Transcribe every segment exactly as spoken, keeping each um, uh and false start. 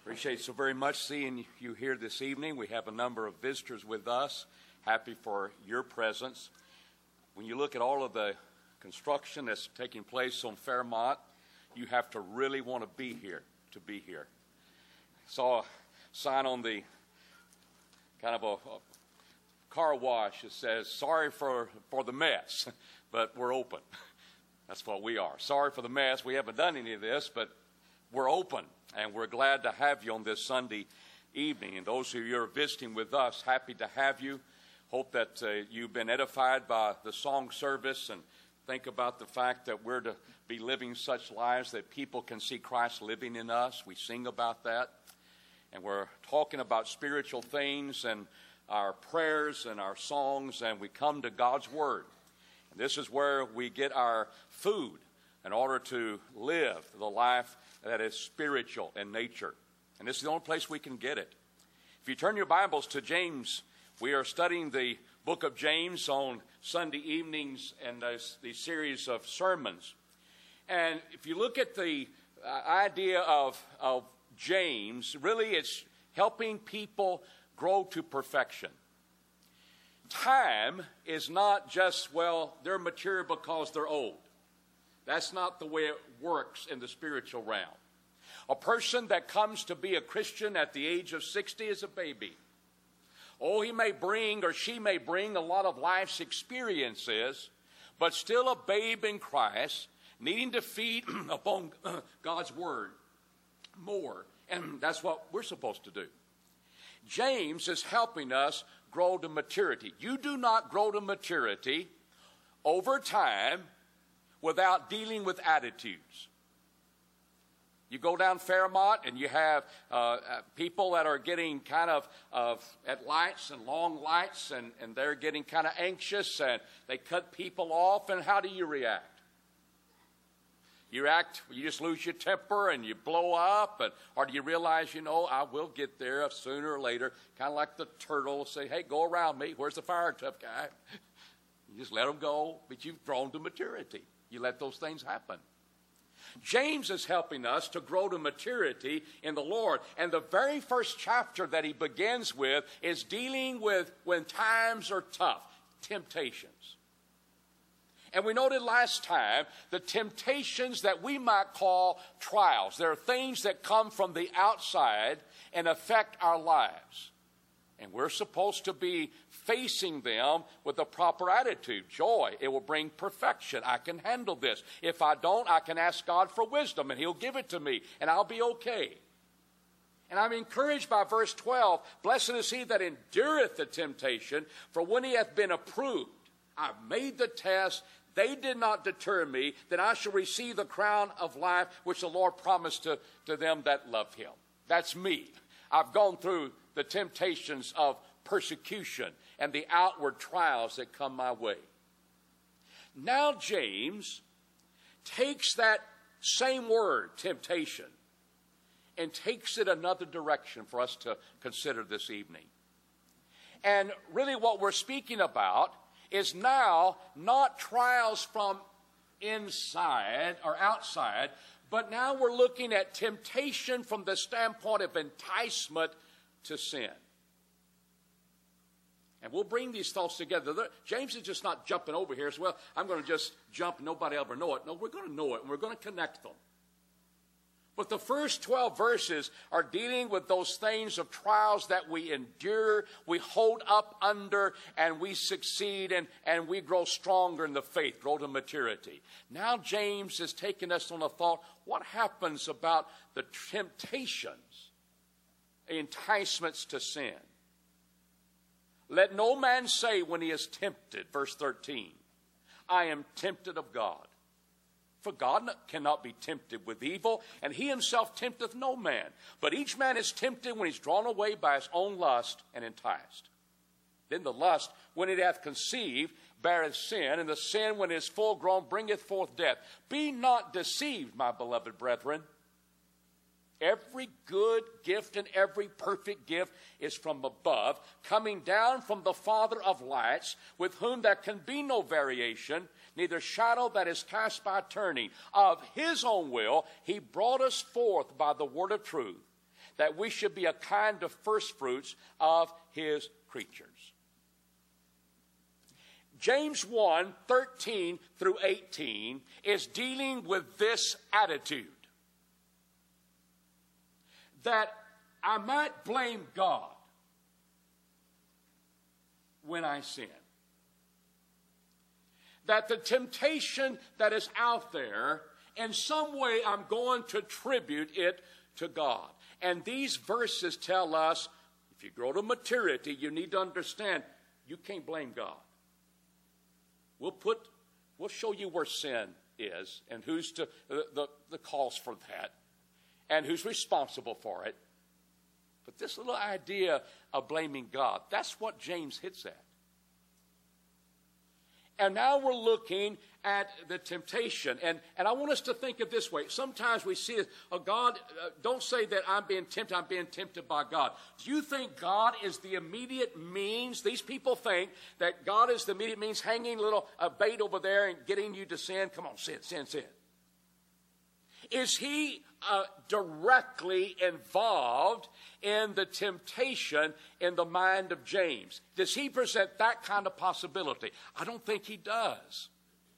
Appreciate so very much seeing you here this evening. We have a number of visitors with us. Happy for your presence. When you look at all of the construction that's taking place on Fairmont, you have to really want to be here to be here. Saw a sign on the kind of a, a car wash that says, sorry for, for the mess, but we're open. That's what we are. Sorry for the mess. We haven't done any of this, but we're open, and we're glad to have you on this Sunday evening. And those of you who are visiting with us, happy to have you. Hope that uh, you've been edified by the song service, and think about the fact that we're to be living such lives that people can see Christ living in us. We sing about that. And we're talking about spiritual things and our prayers and our songs, and we come to God's Word. And this is where we get our food in order to live the life that is spiritual in nature. And this is the only place we can get it. If you turn your Bibles to James, we are studying the book of James on Sunday evenings and the series of sermons. And if you look at the uh, idea of, of James, really it's helping people grow to perfection. Time is not just, well, they're mature because they're old. That's not the way it works in the spiritual realm. A person that comes to be a Christian at the age of sixty is a baby. Oh, he may bring or she may bring a lot of life's experiences, but still a babe in Christ, needing to feed upon God's Word more. And that's what we're supposed to do. James is helping us grow to maturity. You do not grow to maturity over time without dealing with attitudes. You go down Fairmont and you have uh, uh, people that are getting kind of uh, at lights and long lights, and, and they're getting kind of anxious, and they cut people off, and how do you react? You act, you just lose your temper and you blow up, and, or do you realize, you know, I will get there sooner or later, kind of like the turtle, say, hey, go around me. Where's the fire, tough guy? You just let them go, but you've grown to maturity. You let those things happen. James is helping us to grow to maturity in the Lord. And the very first chapter that he begins with is dealing with when times are tough, temptations. And we noted last time the temptations that we might call trials. There are things that come from the outside and affect our lives. And we're supposed to be facing them with a proper attitude. Joy, it will bring perfection. I can handle this. If I don't, I can ask God for wisdom, and He'll give it to me, and I'll be okay. And I'm encouraged by verse twelve, blessed is he that endureth the temptation, for when he hath been approved, I've made the test, they did not deter me, then I shall receive the crown of life which the Lord promised to, to them that love Him. That's me. I've gone through the temptations of persecution and the outward trials that come my way. Now James takes that same word, temptation, and takes it another direction for us to consider this evening. And really what we're speaking about is now not trials from inside or outside, but now we're looking at temptation from the standpoint of enticement to sin. And we'll bring these thoughts together. James is just not jumping over here as well. I'm going to just jump and nobody ever know it. No, we're going to know it and we're going to connect them. But the first twelve verses are dealing with those things of trials that we endure, we hold up under, and we succeed, and, and we grow stronger in the faith, grow to maturity. Now James is taking us on a thought, what happens about the temptations, enticements to sin? Let no man say when he is tempted, verse thirteen, I am tempted of God. For God cannot be tempted with evil, and he himself tempteth no man. But each man is tempted when he's drawn away by his own lust and enticed. Then the lust, when it hath conceived, beareth sin, and the sin, when it is full grown, bringeth forth death. Be not deceived, my beloved brethren. Every good gift and every perfect gift is from above, coming down from the Father of lights, with whom there can be no variation, neither shadow that is cast by turning. Of his own will he brought us forth by the word of truth, that we should be a kind of first fruits of his creatures. James one, thirteen through eighteen is dealing with this attitude. That I might blame God when I sin. That the temptation that is out there, in some way I'm going to attribute it to God. And these verses tell us, if you grow to maturity, you need to understand you can't blame God. We'll put, we'll show you where sin is and who's to, the, the, the cause for that and who's responsible for it. But this little idea of blaming God, that's what James hits at. And now we're looking at the temptation. And, and I want us to think of this way. Sometimes we see it, oh, God, uh, don't say that I'm being tempted, I'm being tempted by God. Do you think God is the immediate means? These people think that God is the immediate means, hanging a little uh, bait over there and getting you to sin. Come on, sin, sin, sin. Is he uh, directly involved in the temptation in the mind of James? Does he present that kind of possibility? I don't think he does.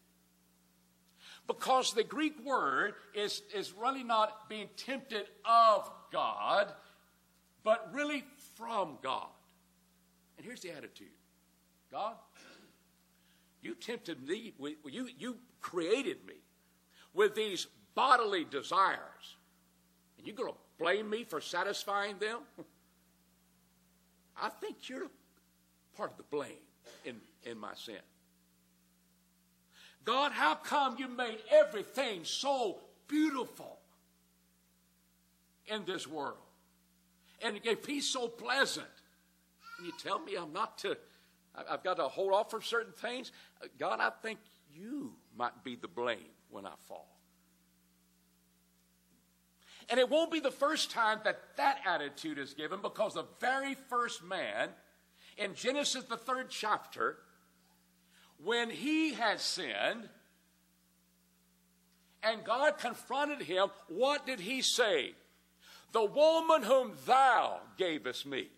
Because the Greek word is, is really not being tempted of God, but really from God. And here's the attitude. God, you tempted me, you, you created me with these bodily desires. And you're going to blame me for satisfying them? I think you're part of the blame in, in my sin. God, how come you made everything so beautiful in this world? And you gave peace so pleasant. And you tell me I'm not to, I've got to hold off from certain things? God, I think you might be the blame when I fall. And it won't be the first time that that attitude is given, because the very first man in Genesis, the third chapter, when he had sinned and God confronted him, what did he say? The woman whom thou gavest me,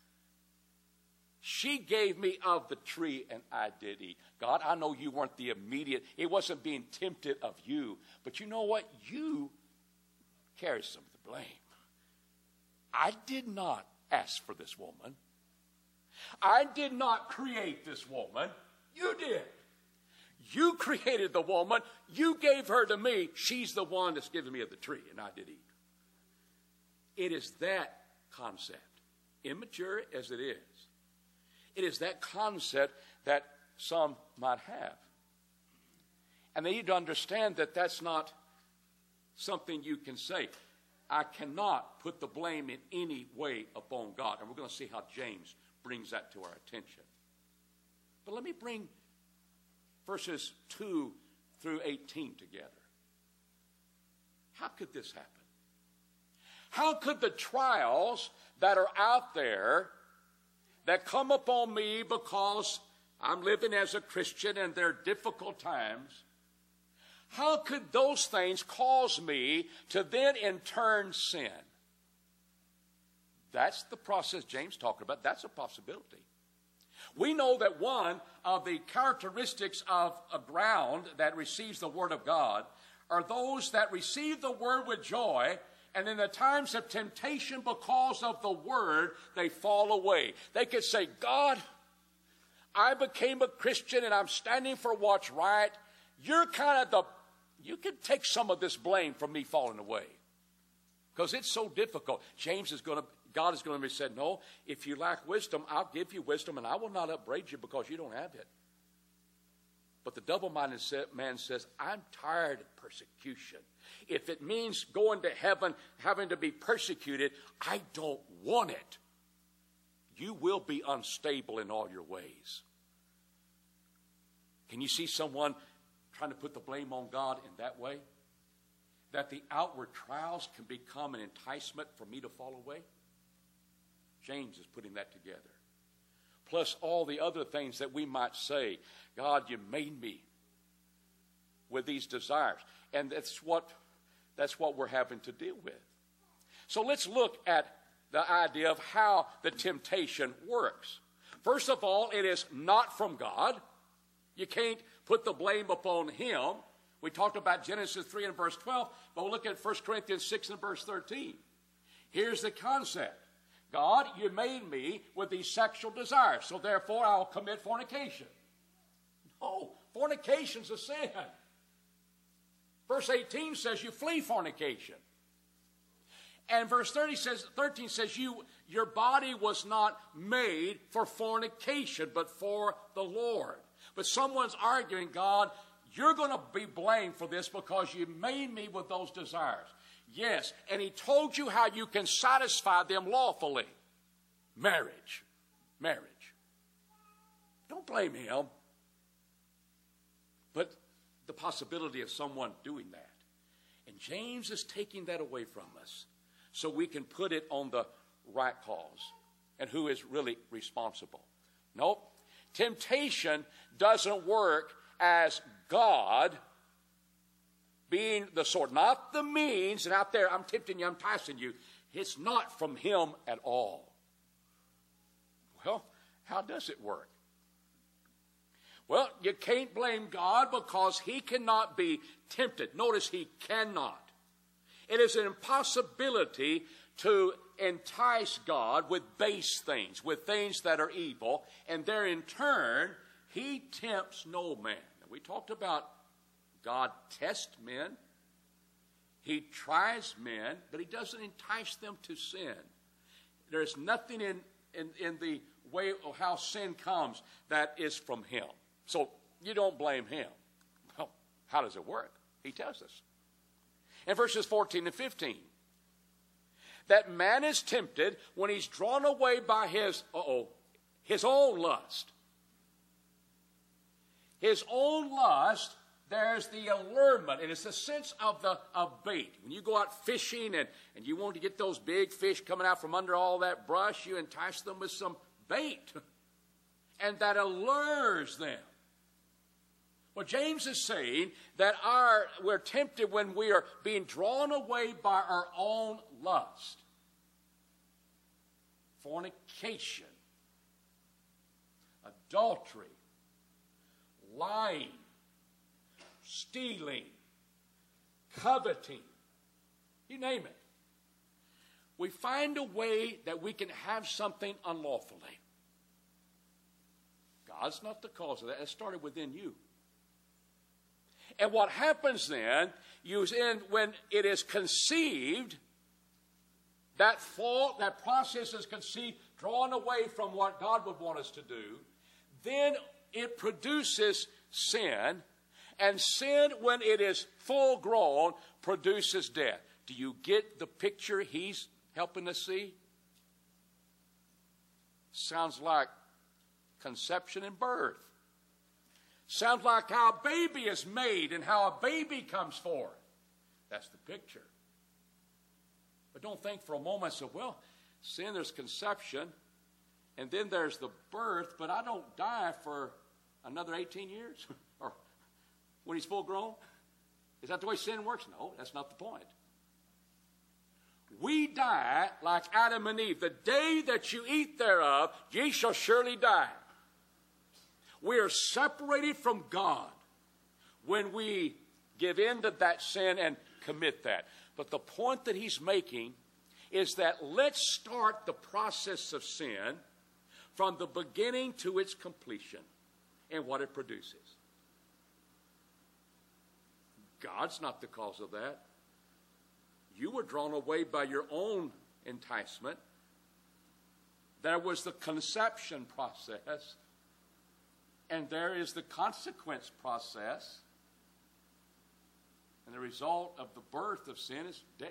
she gave me of the tree and I did eat. God, I know you weren't the immediate, it wasn't being tempted of you, but you know what? You carry some of the blame. I did not ask for this woman. I did not create this woman. You did. You created the woman. You gave her to me. She's the one that's given me of the tree, and I did eat. It is that concept, immature as it is, it is that concept that some might have. And they need to understand that that's not something you can say. I cannot put the blame in any way upon God. And we're going to see how James brings that to our attention. But let me bring verses two through eighteen together. How could this happen? How could the trials that are out there that come upon me because I'm living as a Christian and they're difficult times, how could those things cause me to then in turn sin? That's the process James talked about. That's a possibility. We know that one of the characteristics of a ground that receives the Word of God are those that receive the Word with joy, and in the times of temptation because of the Word, they fall away. They could say, God, I became a Christian and I'm standing for what's right. You're kind of the, you can take some of this blame from me falling away. Because it's so difficult. James is going to, God is going to be said, no, if you lack wisdom, I'll give you wisdom and I will not upbraid you because you don't have it. But the double-minded man says, I'm tired of persecution. If it means going to heaven, having to be persecuted, I don't want it. You will be unstable in all your ways. Can you see someone trying to put the blame on God in that way? That the outward trials can become an enticement for me to fall away? James is putting that together. Plus all the other things that we might say. God, you made me with these desires. And that's what, that's what we're having to deal with. So let's look at the idea of how the temptation works. First of all, it is not from God. You can't put the blame upon him. We talked about Genesis three and verse twelve, but we'll look at First Corinthians six and verse thirteen. Here's the concept. God, you made me with these sexual desires, so therefore I'll commit fornication. No, fornication's a sin. Verse eighteen says you flee fornication. And verse thirty says, thirteen says, you, your body was not made for fornication, but for the Lord. But someone's arguing, God, you're going to be blamed for this because you made me with those desires. Yes, and he told you how you can satisfy them lawfully. Marriage. Marriage. Don't blame him. But the possibility of someone doing that. And James is taking that away from us so we can put it on the right cause and who is really responsible. Nope. Temptation doesn't work as God being the source, not the means, and out there I'm tempting you, I'm enticing you. It's not from him at all. Well, how does it work? Well, you can't blame God because he cannot be tempted. Notice he cannot. It is an impossibility to entice God with base things, with things that are evil, and there in turn, he tempts no man. We talked about God tests men. He tries men, but he doesn't entice them to sin. There's nothing in, in, in the way of how sin comes that is from him. So you don't blame him. Well, how does it work? He tells us. In verses fourteen and fifteen, that man is tempted when he's drawn away by his, uh-oh, his own lust. His own lust, there's the allurement, and it's the sense of the of bait. When you go out fishing and, and you want to get those big fish coming out from under all that brush, you entice them with some bait. And that allures them. Well, James is saying that our we're tempted when we are being drawn away by our own lust. Fornication, adultery, lying, stealing, coveting, you name it. We find a way that we can have something unlawfully. God's not the cause of that. It started within you. And what happens then, is in, when it is conceived, that thought, that process is conceived, drawn away from what God would want us to do, then it produces sin, and sin, when it is full grown, produces death. Do you get the picture he's helping us see? Sounds like conception and birth. Sounds like how a baby is made and how a baby comes forth. That's the picture. But don't think for a moment, so, well, sin, there's conception, and then there's the birth, but I don't die for another eighteen years? Or when he's full grown? Is that the way sin works? No, that's not the point. We die like Adam and Eve. The day that you eat thereof, ye shall surely die. We are separated from God when we give in to that sin and commit that. But the point that he's making is that let's start the process of sin from the beginning to its completion and what it produces. God's not the cause of that. You were drawn away by your own enticement. There was the conception process. And there is the consequence process. And the result of the birth of sin is death.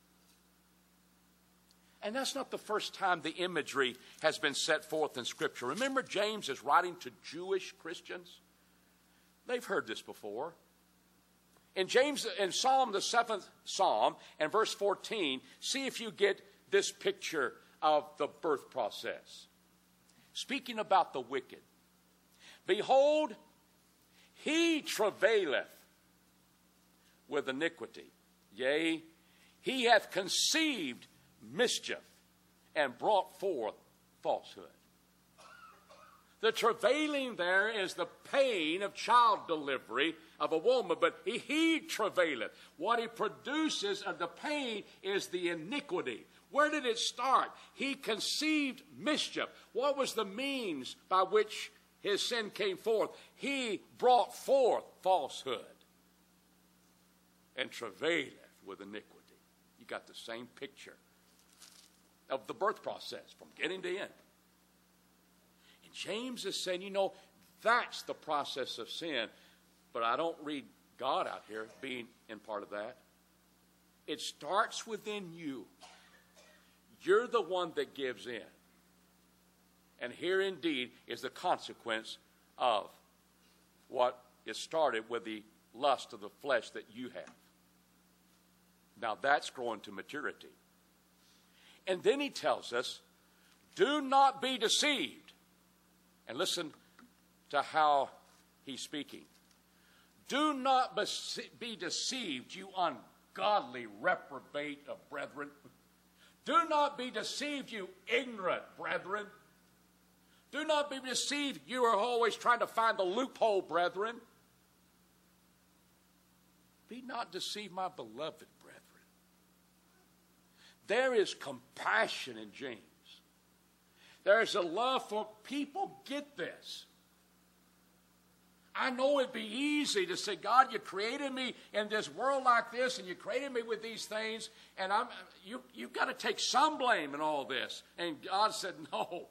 And that's not the first time the imagery has been set forth in Scripture. Remember, James is writing to Jewish Christians. They've heard this before. In James, in Psalm, the seventh Psalm, and verse fourteen, see if you get this picture of the birth process. Speaking about the wicked. Behold, he travaileth with iniquity. Yea, he hath conceived mischief and brought forth falsehood. The travailing there is the pain of child delivery of a woman, but he, he travaileth. What he produces of the pain is the iniquity. Where did it start? He conceived mischief. What was the means by which his sin came forth? He brought forth falsehood and travaileth with iniquity. You got the same picture of the birth process from beginning to end. And James is saying, you know, that's the process of sin. But I don't read God out here being in part of that. It starts within you. You're the one that gives in. And here indeed is the consequence of what is started with the lust of the flesh that you have. Now that's growing to maturity. And then he tells us, do not be deceived. And listen to how he's speaking. Do not be deceived, you ungodly reprobate of brethren. Do not be deceived, you ignorant brethren. Do not be deceived, you are always trying to find the loophole, brethren. Be not deceived, my beloved brethren. There is compassion in James. There is a love for people. Get this. I know it'd be easy to say, God, you created me in this world like this, and you created me with these things, and I'm you you've got to take some blame in all this. And God said, no.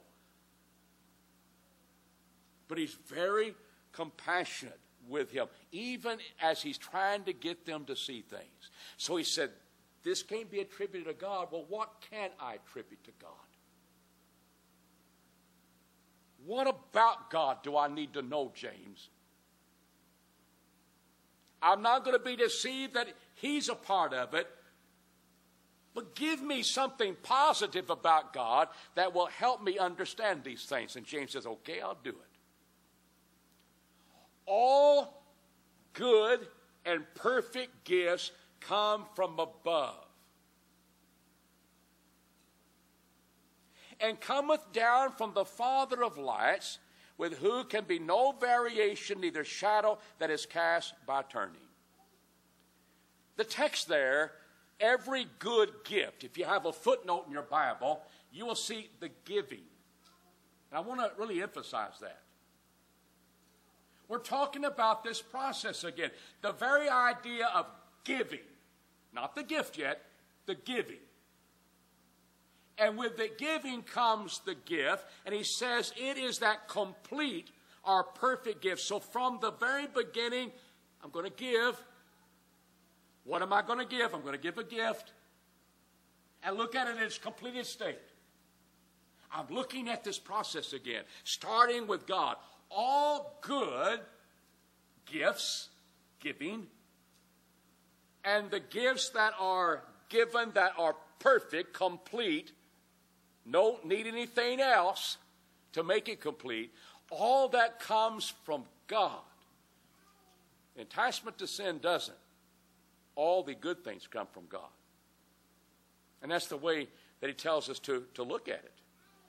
But he's very compassionate with him, even as he's trying to get them to see things. So he said, this can't be attributed to God. Well, what can I attribute to God? What about God do I need to know, James? I'm not going to be deceived that he's a part of it. But give me something positive about God that will help me understand these things. And James says, okay, I'll do it. All good and perfect gifts come from above, and cometh down from the Father of lights, with whom can be no variation, neither shadow that is cast by turning. The text there, every good gift, if you have a footnote in your Bible, you will see the giving. And I want to really emphasize that. We're talking about this process again. The very idea of giving, not the gift yet, the giving. And with the giving comes the gift, and he says it is that complete or perfect gift. So from the very beginning, I'm going to give. What am I going to give? I'm going to give a gift. And look at it in its completed state. I'm looking at this process again, starting with God. All good gifts, giving, and the gifts that are given that are perfect, complete, don't need anything else to make it complete. All that comes from God. Enticement to sin doesn't. All the good things come from God. And that's the way that he tells us to, to look at it.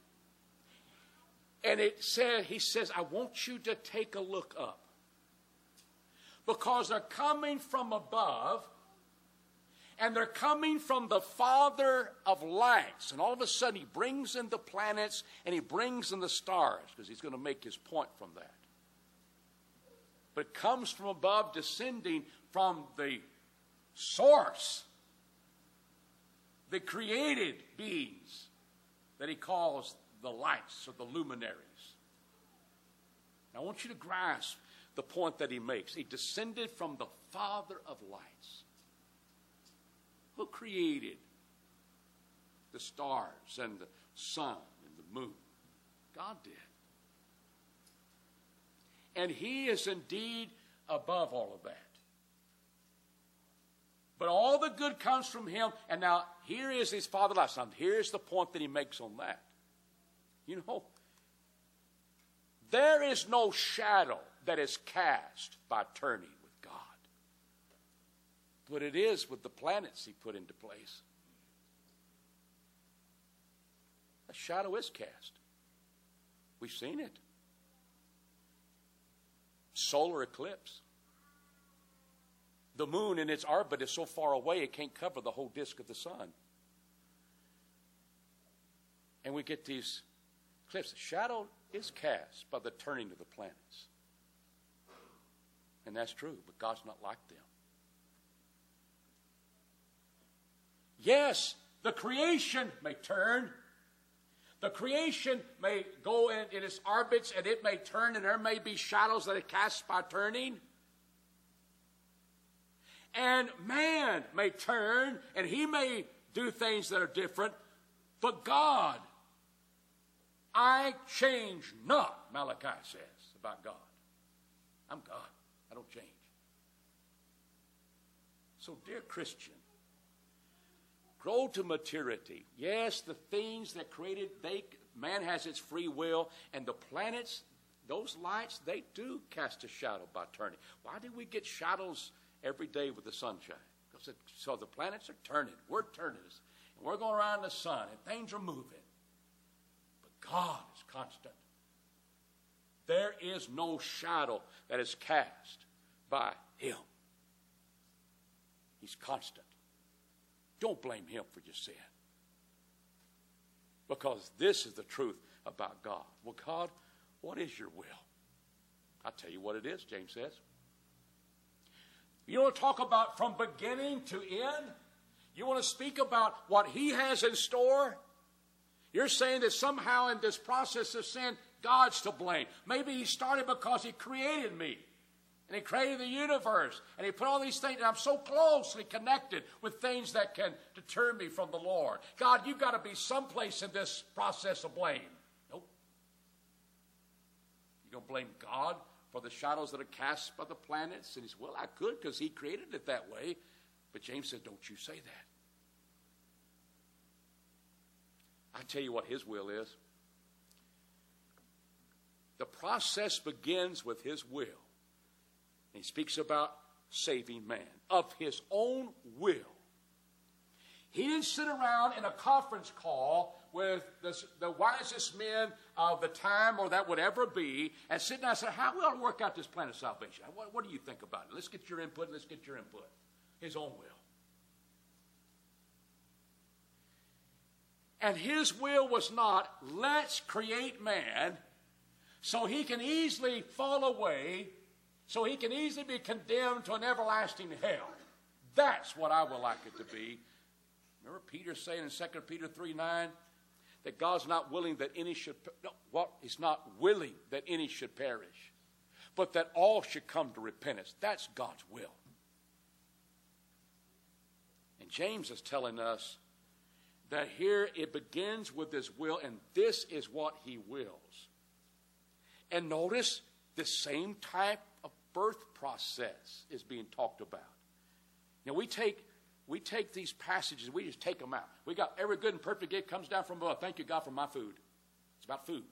And it said, he says, I want you to take a look up. Because they're coming from above, and they're coming from the Father of lights. And all of a sudden, he brings in the planets, and he brings in the stars, because he's going to make his point from that. But it comes from above, descending from the source, the created beings that he calls the lights or the luminaries. Now, I want you to grasp the point that he makes. He descended from the Father of lights. Who created the stars and the sun and the moon? God did. And he is indeed above all of that. But all the good comes from him. And now, here is his Father of lights. Now, here's the point that he makes on that. You know, there is no shadow that is cast by turning with God. But it is with the planets he put into place. A shadow is cast. We've seen it. Solar eclipse. The moon in its orbit is so far away it can't cover the whole disk of the sun. And we get these eclipses. Shadow is cast by the turning of the planets. And that's true, but God's not like them. Yes, the creation may turn. The creation may go in, in its orbits and it may turn, and there may be shadows that it casts by turning. And man may turn and he may do things that are different. But God, I change not, Malachi says about God. I'm God. I don't change. So, dear Christian, grow to maturity. Yes, the things that created, they, man has its free will, and the planets, those lights, they do cast a shadow by turning. Why do we get shadows every day with the sunshine? Because it, so the planets are turning. We're turning. And we're going around the sun, and things are moving. But God is constant. There is no shadow that is cast by him. He's constant. Don't blame him for your sin. Because this is the truth about God. Well, God, what is your will? I'll tell you what it is, James says. You want to talk about from beginning to end? You want to speak about what he has in store? You're saying that somehow in this process of sin, God's to blame. Maybe he started because he created me. And he created the universe. And he put all these things. And I'm so closely connected with things that can deter me from the Lord. God, you've got to be someplace in this process of blame. Nope. You don't blame God for the shadows that are cast by the planets? And he said, well, I could because he created it that way. But James said, don't you say that. I tell you what his will is. The process begins with his will. And he speaks about saving man of his own will. He didn't sit around in a conference call with the, the wisest men of the time or that would ever be and sit down and say, how we ought to work out this plan of salvation? What, what do you think about it? Let's get your input. Let's get your input. His own will. And his will was not, let's create man so he can easily fall away, so he can easily be condemned to an everlasting hell. That's what I would like it to be. Remember Peter saying in Second Peter three nine that God's not willing that any should, no, what? He's not willing that any should perish, but that all should come to repentance. That's God's will. And James is telling us that here it begins with his will, and this is what he wills. And notice the same type of birth process is being talked about. Now we take we take these passages, we just take them out. We got every good and perfect gift comes down from above. Thank you, God, for my food. It's about food.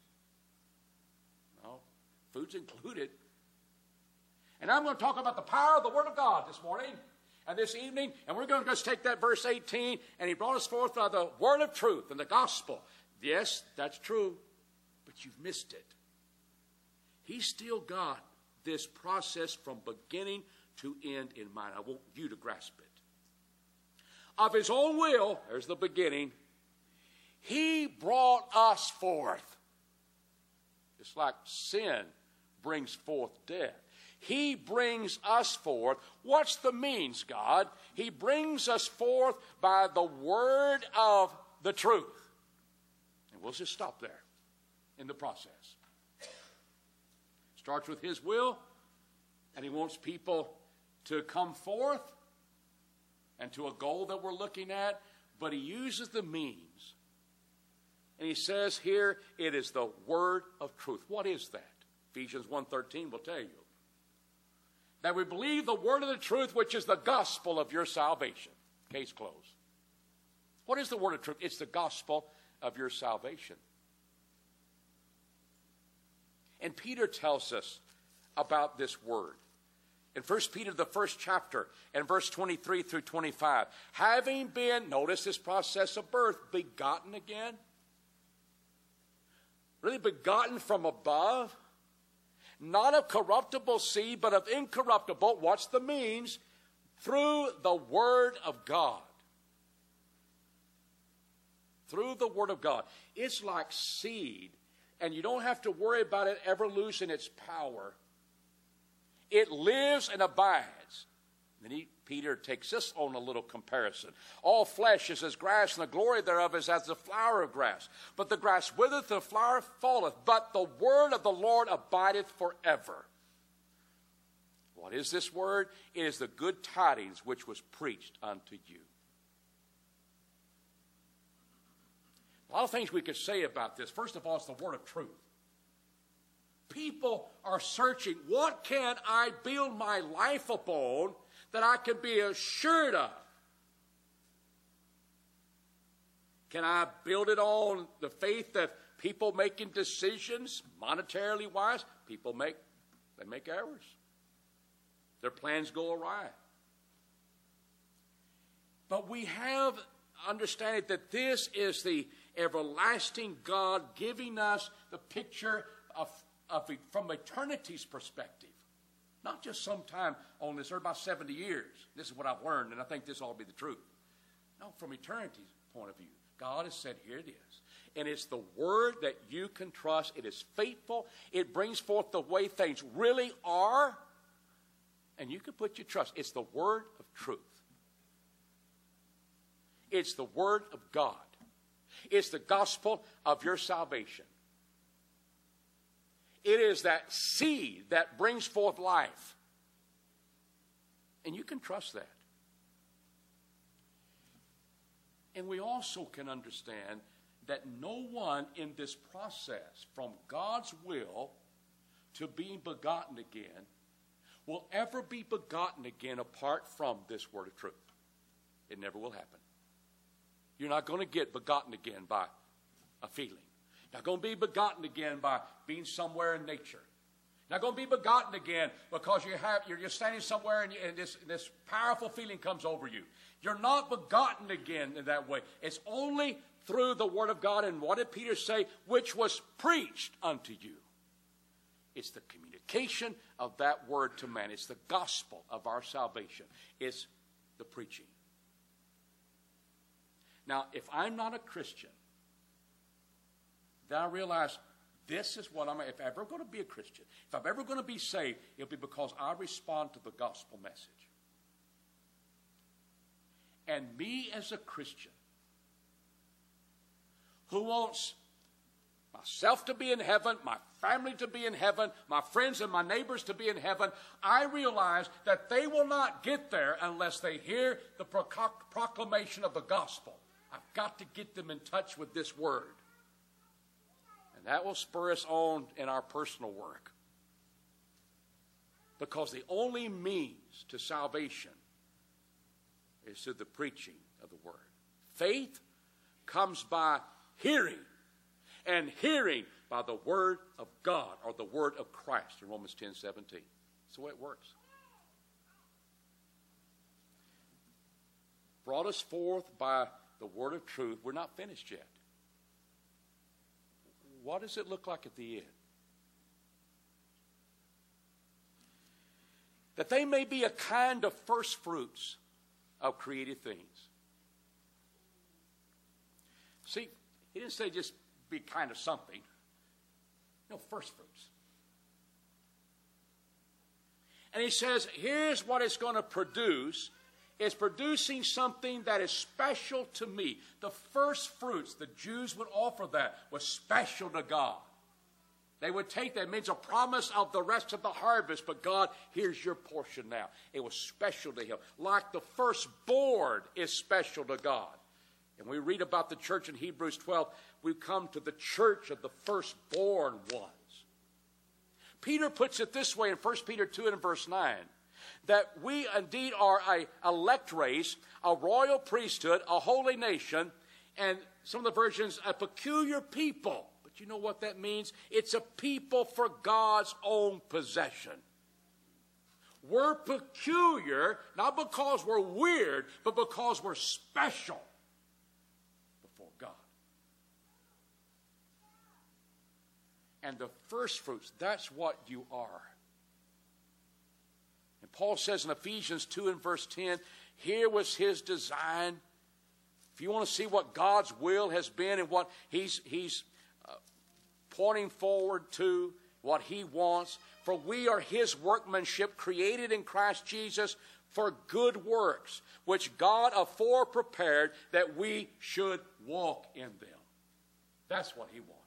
No, food's included. And I'm going to talk about the power of the Word of God this morning and this evening, and we're going to just take that verse eighteen, and he brought us forth by the word of truth and the gospel. Yes, that's true, but you've missed it. He's still got this process from beginning to end in mind. I want you to grasp it. Of his own will, there's the beginning, he brought us forth. It's like sin brings forth death. He brings us forth. What's the means, God? He brings us forth by the word of the truth. And we'll just stop there in the process. Starts with his will, and he wants people to come forth and to a goal that we're looking at, but he uses the means. And he says here, it is the word of truth. What is that? Ephesians one thirteen will tell you. That we believe the word of the truth, which is the gospel of your salvation. Case closed. What is the word of truth? It's the gospel of your salvation. And Peter tells us about this word. In First Peter, the first chapter, and verse twenty-three through twenty-five. Having been, notice this process of birth, begotten again. really begotten from above, not of corruptible seed, but of incorruptible, what's the means? Through the Word of God. Through the Word of God. It's like seed, and you don't have to worry about it ever losing its power. It lives and abides. Then he, Peter takes this on a little comparison. All flesh is as grass, and the glory thereof is as the flower of grass. But the grass withereth, the flower falleth, but the word of the Lord abideth forever. What is this word? It is the good tidings which was preached unto you. A lot of things we could say about this. First of all, it's the word of truth. People are searching, what can I build my life upon that I can be assured of? Can I build it on the faith that people making decisions, monetarily wise, people make, they make errors. Their plans go awry. But we have understanding that this is the everlasting God giving us the picture of, of from eternity's perspective. Not just sometime on this earth, about seventy years. This is what I've learned, and I think this ought to be the truth. No, from eternity's point of view. God has said, here it is. And it's the word that you can trust. It is faithful. It brings forth the way things really are. And you can put your trust. It's the word of truth. It's the word of God. It's the gospel of your salvation. It is that seed that brings forth life. And you can trust that. And we also can understand that no one in this process, from God's will to being begotten again, will ever be begotten again apart from this word of truth. It never will happen. You're not going to get begotten again by a feeling. You're not going to be begotten again by being somewhere in nature. You're not going to be begotten again because you have, you're just standing somewhere and, you, and this, this powerful feeling comes over you. You're not begotten again in that way. It's only through the word of God. And what did Peter say? Which was preached unto you. It's the communication of that word to man. It's the gospel of our salvation. It's the preaching. Now, if I'm not a Christian, then I realize this is what I'm, if I'm ever going to be a Christian, if I'm ever going to be saved, it'll be because I respond to the gospel message. And me as a Christian who wants myself to be in heaven, my family to be in heaven, my friends and my neighbors to be in heaven, I realize that they will not get there unless they hear the proclamation of the gospel. I've got to get them in touch with this word. And that will spur us on in our personal work. Because the only means to salvation is through the preaching of the word. Faith comes by hearing, and hearing by the word of God, or the word of Christ in Romans ten seventeen. That's the way it works. Brought us forth by the word of truth. We're not finished yet. What does it look like at the end? That they may be a kind of first fruits of created things. See, he didn't say just be kind of something. No, first fruits. And he says, here's what it's going to produce. It's producing something that is special to me. The first fruits, the Jews would offer that, was special to God. They would take that. It means a promise of the rest of the harvest. But God, here's your portion now. It was special to him. Like the firstborn is special to God. And we read about the church in Hebrews twelve. We've come to the church of the firstborn ones. Peter puts it this way in First Peter two and verse nine. That we indeed are a elect race, a royal priesthood, a holy nation, and some of the versions, a peculiar people. But you know what that means? It's a people for God's own possession. We're peculiar, not because we're weird, but because we're special before God. and the first fruits. That's what you are. And Paul says in Ephesians two and verse ten, here was his design. If you want to see what God's will has been and what he's, he's uh, pointing forward to, what he wants, for we are his workmanship created in Christ Jesus for good works, which God afore prepared that we should walk in them. That's what he wants.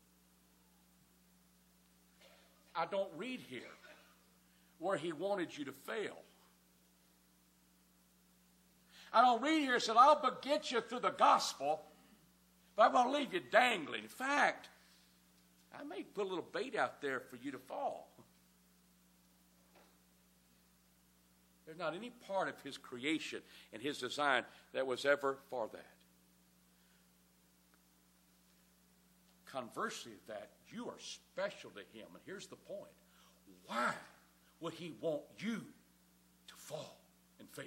I don't read here where he wanted you to fail. I don't read here and said, I'll get you through the gospel, but I'm going to leave you dangling. In fact, I may put a little bait out there for you to fall. There's not any part of his creation and his design that was ever for that. Conversely of that, you are special to him. And here's the point. Why would he want you to fall and fail?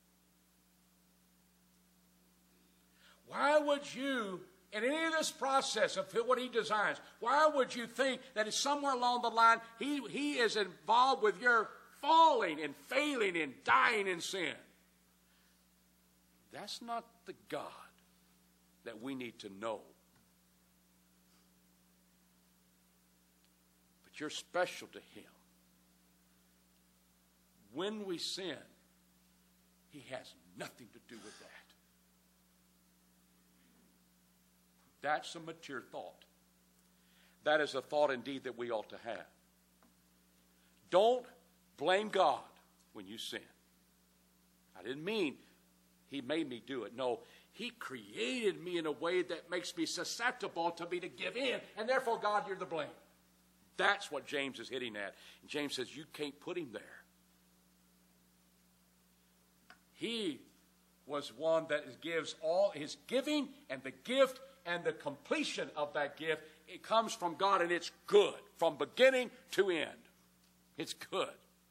Why would you, in any of this process of what he designs, why would you think that it's somewhere along the line he, he is involved with your falling and failing and dying in sin? That's not the God that we need to know. But you're special to him. When we sin, he has nothing to do with that. That's a mature thought. That is a thought indeed that we ought to have. Don't blame God when you sin. I didn't mean he made me do it. No, he created me in a way that makes me susceptible to me to give in, and therefore, God, you're the blame. That's what James is hitting at. And James says, you can't put him there. He was one that gives all his giving and the gift and the completion of that gift. It comes from God, and it's good from beginning to end. It's good.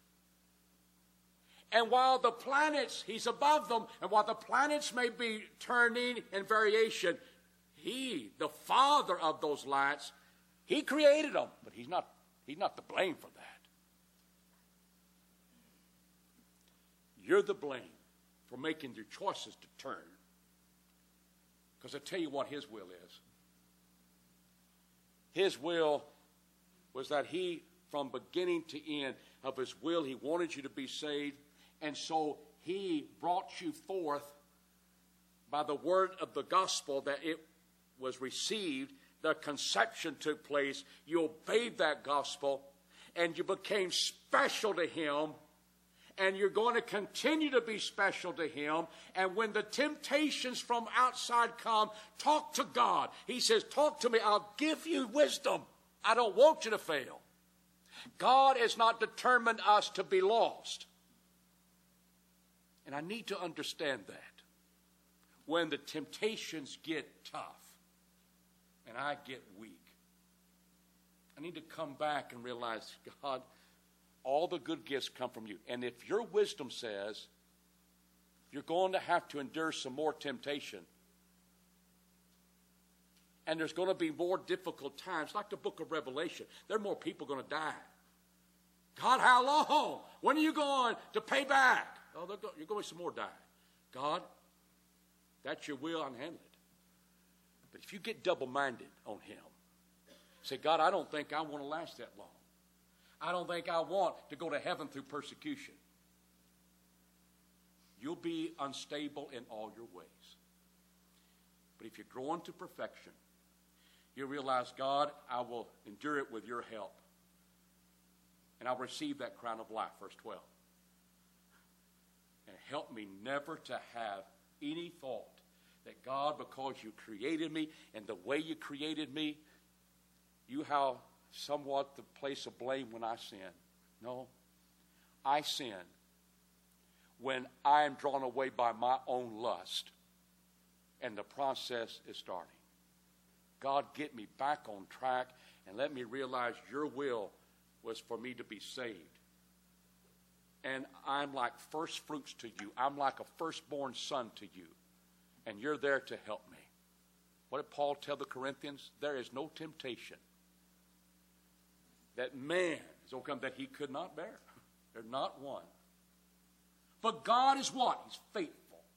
And while the planets, he's above them, and while the planets may be turning in variation, he, the father of those lights, he created them, but he's not, he's not to blame for that. You're the blame for making your choices to turn. Because I tell you what his will is. His will was that he, from beginning to end of his will, he wanted you to be saved. And so he brought you forth by the word of the gospel that it was received. The conception took place. You obeyed that gospel. And you became special to him. And you're going to continue to be special to him. And when the temptations from outside come, talk to God. He says, talk to me. I'll give you wisdom. I don't want you to fail. God has not determined us to be lost. And I need to understand that. When the temptations get tough and I get weak, I need to come back and realize, God, all the good gifts come from you. And if your wisdom says you're going to have to endure some more temptation, and there's going to be more difficult times, like the book of Revelation, there are more people going to die. God, how long? When are you going to pay back? Oh, go, you're going to some more die. God, that's your will, I can handle it. But if you get double-minded on him, say, God, I don't think I want to last that long. I don't think I want to go to heaven through persecution. You'll be unstable in all your ways. But if you grow into perfection, you realize, God, I will endure it with your help. And I'll receive that crown of life, verse twelve. And help me never to have any thought that, God, because you created me and the way you created me, you have somewhat the place of blame when I sin. No, I sin when I am drawn away by my own lust and the process is starting. God, get me back on track and let me realize your will was for me to be saved. And I'm like first fruits to you. I'm like a firstborn son to you. And you're there to help me. What did Paul tell the Corinthians? There is no temptation that man is overcome that he could not bear. There's not one. But God is what? He's faithful.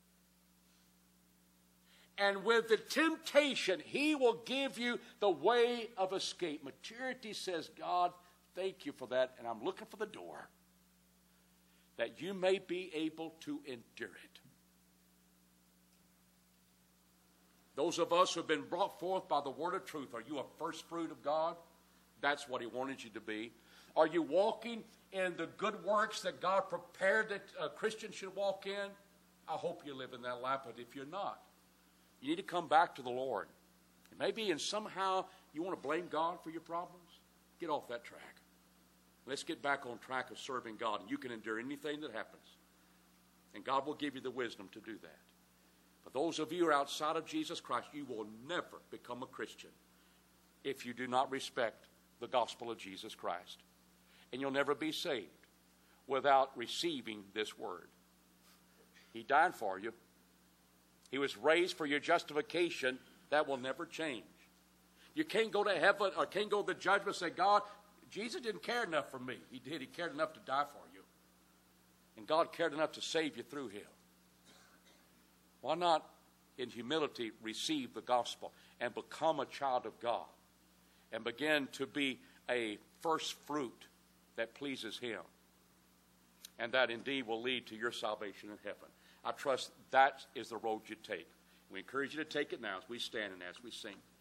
And with the temptation, he will give you the way of escape. Maturity says, God, thank you for that, and I'm looking for the door that you may be able to endure it. Those of us who have been brought forth by the word of truth, are you a first fruit of God? That's what he wanted you to be. Are you walking in the good works that God prepared that a Christian should walk in? I hope you live in that life, but if you're not, you need to come back to the Lord. And maybe and somehow you want to blame God for your problems. Get off that track. Let's get back on track of serving God, and you can endure anything that happens. And God will give you the wisdom to do that. But those of you who are outside of Jesus Christ, you will never become a Christian if you do not respect the gospel of Jesus Christ. And you'll never be saved without receiving this word. He died for you. He was raised for your justification. That will never change. You can't go to heaven or can't go to the judgment and say, God, Jesus didn't care enough for me. He did. He cared enough to die for you. And God cared enough to save you through him. Why not, in humility, receive the gospel and become a child of God and begin to be a first fruit that pleases him? And that indeed will lead to your salvation in heaven. I trust that is the road you take. We encourage you to take it now as we stand and as we sing.